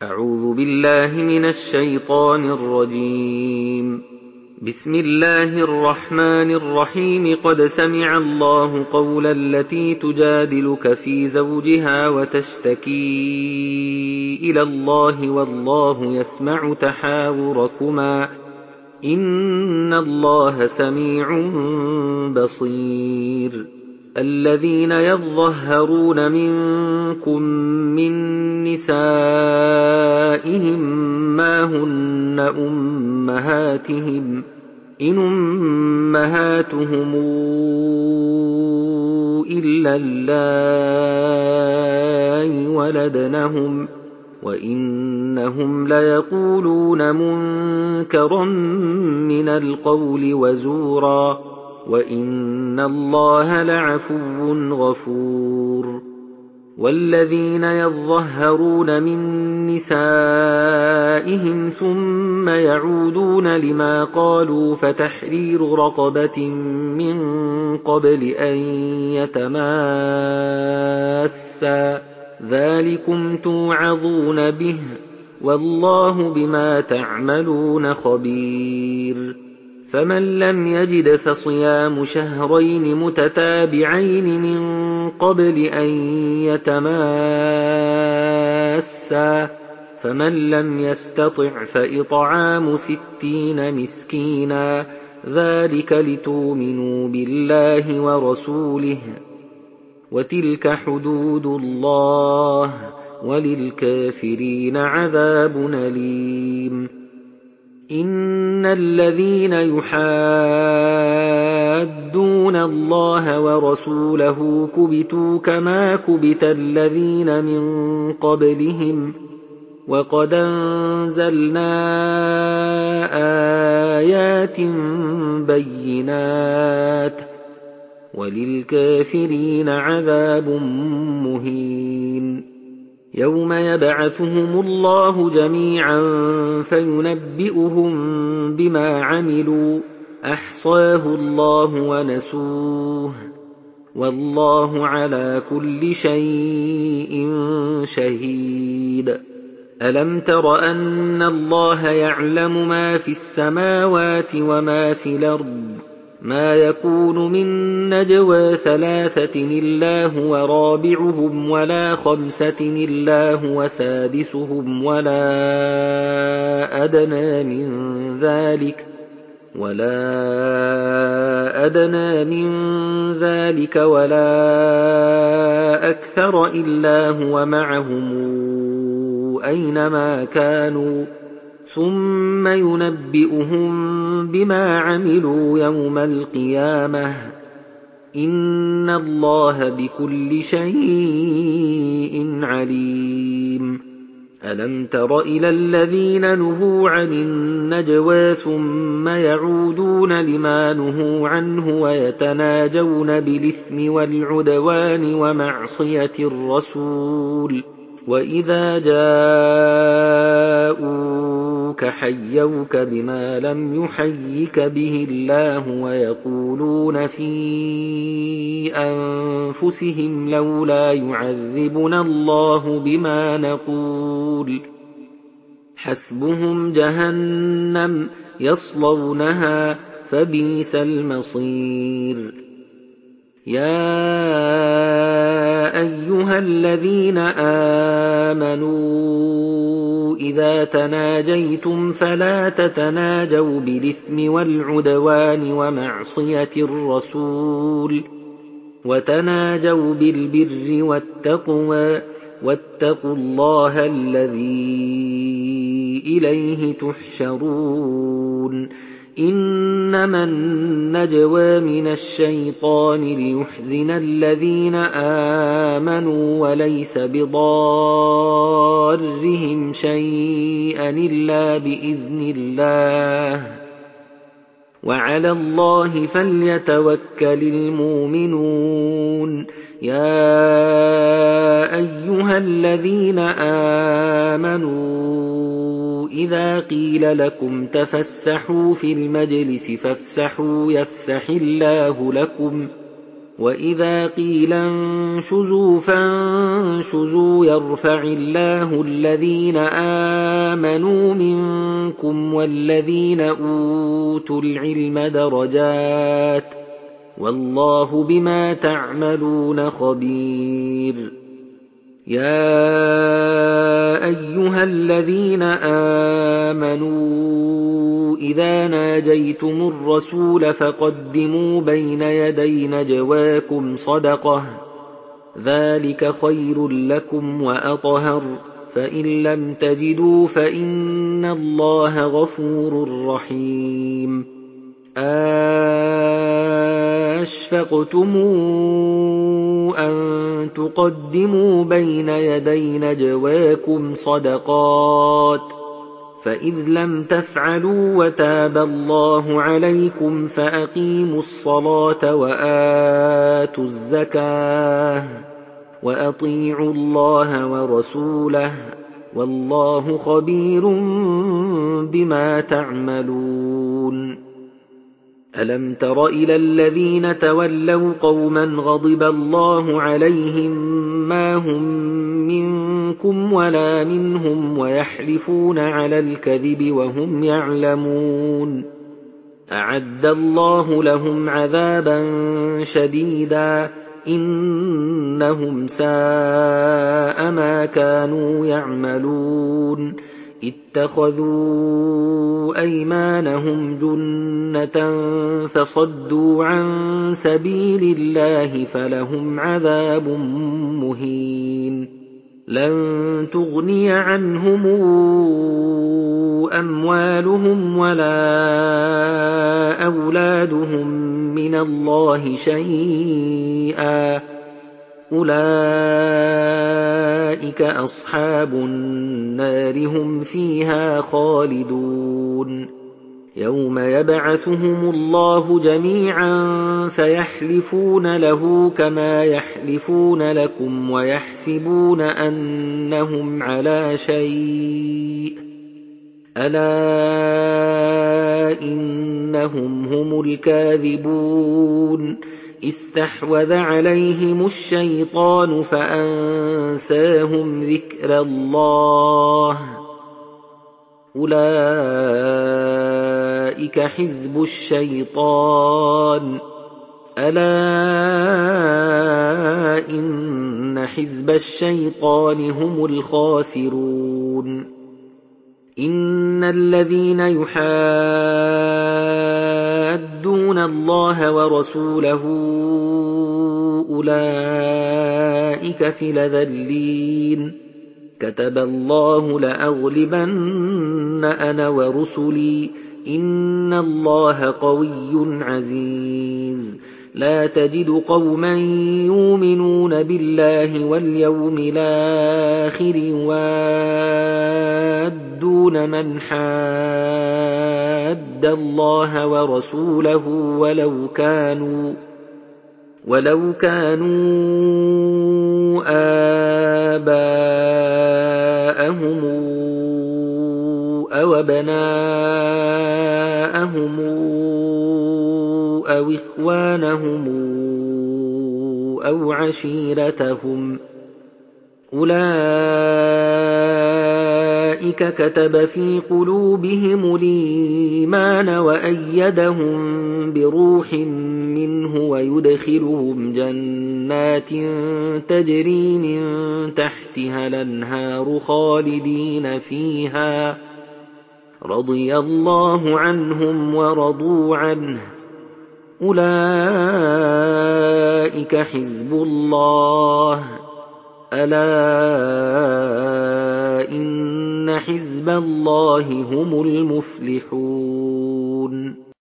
أعوذ بالله من الشيطان الرجيم. بسم الله الرحمن الرحيم. قد سمع الله قول التي تجادلك في زوجها وتشتكي إلى الله والله يسمع تحاوركما إن الله سميع بصير. الذين يظهرون منكم من نسائهم ما هن أمهاتهم إن أمهاتهم إلا اللائي ولدنهم وإنهم ليقولون منكرا من القول وزورا وإن الله لعفو غفور. والذين يظهرون من نسائهم ثم يعودون لما قالوا فتحرير رقبة من قبل أن يتماسا ذلكم توعظون به والله بما تعملون خبير. فمن لم يجد فصيام شهرين متتابعين من قبل أن يتماسا فمن لم يستطع فإطعام 60 مسكينا ذلك لتؤمنوا بالله ورسوله وتلك حدود الله وللكافرين عذاب أليم. إن الذين يحادون الله ورسوله كبتوا كما كبت الذين من قبلهم وقد أنزلنا آيات بينات وللكافرين عذاب مهين. يوم يبعثهم الله جميعا فينبئهم بما عملوا أحصاه الله ونسوه والله على كل شيء شهيد. ألم تر أن الله يعلم ما في السماوات وما في الأرض ما يكون من نجوى 3 إلا هو رابعهم ولا 5 إلا هو سادسهم ولا أدنى من ذلك ولا أكثر إلا هو معهم أينما كانوا ثم ينبئهم بما عملوا يوم القيامة إن الله بكل شيء عليم. ألم تر إلى الذين نهوا عن النجوى ثم يعودون لما نهوا عنه ويتناجون بالإثم والعدوان ومعصية الرسول وإذا جاءوك حيوك بما لم يحيك به الله ويقولون في أنفسهم لولا يعذبنا الله بما نقول حسبهم جهنم يصلونها فبئس المصير. يا أيها الذين آمنوا إذا تناجيتم فلا تتناجوا بالإثم والعدوان ومعصية الرسول وتناجوا بالبر والتقوى واتقوا الله الذي إليه تحشرون. إنما النجوى من الشيطان ليحزن الذين آمنوا وليس بضارهم شيئا إلا بإذن الله وعلى الله فليتوكل المؤمنون. يا أيها الذين آمنوا إذا قيل لكم تفسحوا في المجلس فافسحوا يفسح الله لكم وَإِذَا قِيلَ انشُزُوا فَانشُزُوا يَرْفَعِ اللَّهُ الَّذِينَ آمَنُوا مِنكُمْ وَالَّذِينَ أُوتُوا الْعِلْمَ دَرَجَاتٍ ۚ وَاللَّهُ بِمَا تَعْمَلُونَ خَبِيرٌ. يَا أَيُّهَا الَّذِينَ آمَنُوا إِذَا نَاجَيْتُمُ الرَّسُولَ فَقَدِّمُوا بَيْنَ يَدَيْ نَجْوَاكُمْ صَدَقَةً ۚ ذَٰلِكَ خَيْرٌ لَّكُمْ وَأَطْهَرُ ۚ فَإِن لَّمْ تَجِدُوا فَإِنَّ اللَّهَ غَفُورٌ رَّحِيمٌ. أَشْفَقْتُمْ أَن تُقَدِّمُوا بَيْنَ يَدَيْ نَجْوَاكُمْ صَدَقَاتٍ ۚ فَإِذْ لَمْ تَفْعَلُوا وَتَابَ اللَّهُ عَلَيْكُمْ فَأَقِيمُوا الصَّلَاةَ وَآتُوا الزَّكَاةَ وَأَطِيعُوا اللَّهَ وَرَسُولَهُ ۚ وَاللَّهُ خَبِيرٌ بِمَا تَعْمَلُونَ. أَلَمْ تَرَ إِلَى الَّذِينَ تَوَلَّوْا قَوْمًا غَضِبَ اللَّهُ عَلَيْهِم مَّا هُم مِّنكُمْ وَلَا مِنْهُمْ وَيَحْلِفُونَ عَلَى الْكَذِبِ وَهُمْ يَعْلَمُونَ. أَعَدَّ اللَّهُ لَهُمْ عَذَابًا شَدِيدًا ۖ إِنَّهُمْ سَاءَ مَا كَانُوا يَعْمَلُونَ. اتَّخَذُوا أَيْمَانَهُمْ جُنَّةً فَصَدُّوا عَن سَبِيلِ اللَّهِ فَلَهُمْ عَذَابٌ مُّهِينٌ. لَّن تُغْنِيَ عَنْهُمْ أَمْوَالُهُمْ وَلَا أَوْلَادُهُم مِّنَ اللَّهِ شَيْئًا ۚ أُولَٰئِكَ أَصْحَابُ النَّارِ ۖ هُمْ فِيهَا خَالِدُونَ. يَوْمَ يَبْعَثُهُمُ اللَّهُ جَمِيعًا فَيَحْلِفُونَ لَهُ كَمَا يَحْلِفُونَ لَكُمْ وَيَحْسَبُونَ أَنَّهُمْ عَلَىٰ شَيْءٍ ۚ أَلَا إِنَّهُمْ هُمُ الْكَاذِبُونَ. اسْتَحْوَذَ عَلَيْهِمُ الشَّيْطَانُ فَأَنسَاهُمْ ذِكْرَ اللَّهِ ۚ أُولَٰئِكَ حِزْبُ الشَّيْطَانِ ۚ أَلَا إِنَّ حِزْبَ الشَّيْطَانِ هُمُ الْخَاسِرُونَ. إِنَّ الَّذِينَ يُحَادُّونَ اللَّهَ وَرَسُولَهُ أُولَٰئِكَ فِي الْأَذَلِّينَ. كَتَبَ اللَّهُ لَأَغْلِبَنَّ أَنَا وَرُسُلِي ۚ إِنَّ اللَّهَ قَوِيٌّ عَزِيزٌ. لَا تَجِدُ قَوْمًا يُؤْمِنُونَ بِاللَّهِ وَالْيَوْمِ الْآخِرِ يُوَادُّونَ مَنْ حَادَّ اللَّهَ وَرَسُولَهُ وَلَوْ كَانُوا آبَاءَهُمْ أَوْ أَبْنَاءَهُمْ أَوْ إِخْوَانَهُمْ أَوْ عَشِيرَتَهُمْ ۚ أُولَٰئِكَ كَتَبَ فِي قُلُوبِهِمُ الْإِيمَانَ وَأَيَّدَهُم بِرُوحٍ مِّنْهُ وَيُدْخِلُهُمْ جَنَّاتٍ تَجْرِي مِن تَحْتِهَا الْأَنْهَارُ خَالِدِينَ فِيهَا ۚ رَضِيَ اللَّهُ عَنْهُمْ وَرَضُوا عَنْهُ ۚ أُولَٰئِكَ حِزْبُ اللَّهِ ۚ أَلَا إِنَّ حِزْبَ اللَّهِ هُمُ الْمُفْلِحُونَ.